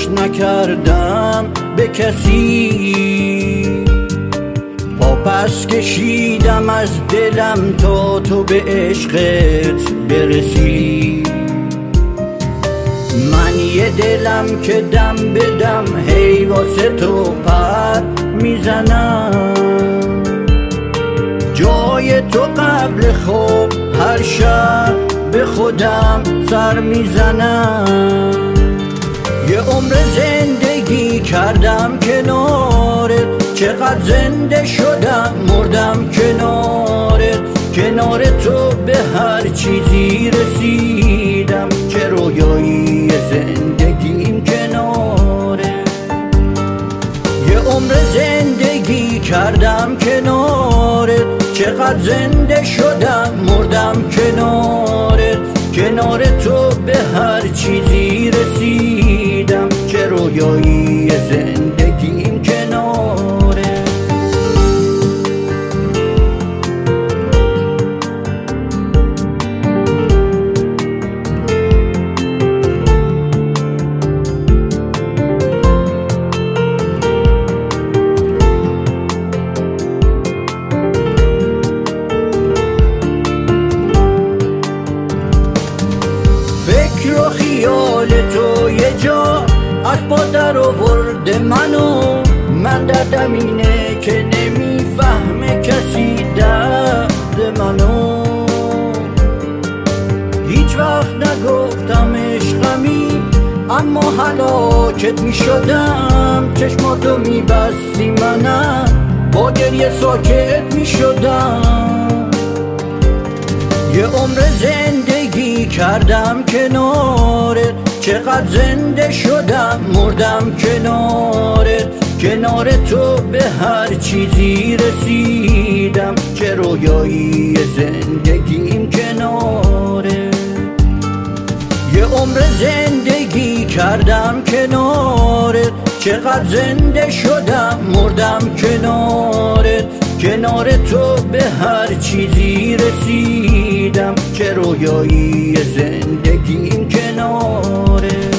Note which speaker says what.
Speaker 1: فراموش نکردم به کسی، پاپس کشیدم از دلم تا تو به عشقت برسی. من یه دلم که دم به دم هی واسه تو پر میزنم، جای تو قبل خواب هر شب به خودم سر میزنم. یه عمر زندگی کردم کنارت، چقدر زنده شدم مردم کنارت. کنار تو به هر چیزی رسیدم، چه رویایی زندگیم کنارت. یه عمر زندگی کردم کنارت، چقدر زنده شدم مردم کنارت. کنار تو به هر چیزی رسیدم، چه رویایی زندگیم کنارت. فکر و خیال تو یه جا از پا در آورده منو، من دردم اینه که نمیفهمه کسی درد منو. هیچ وقت نگفتم عشقمی، اما هلاکت میشدم. چشماتو میبستی منم با گریه ساکت میشدم. یه عمر زندگی کردم کنارت، چقدر زنده شدم مردم کنارت. کنار تو به هر چیزی رسیدم، چه رویایی زندگیم کنارت. یه عمر زندگی کردم کنارت، چقدر زنده شدم مردم کنارت. کنار تو به هر چیزی رسیدم، چه رویایی زندگیم کنارت.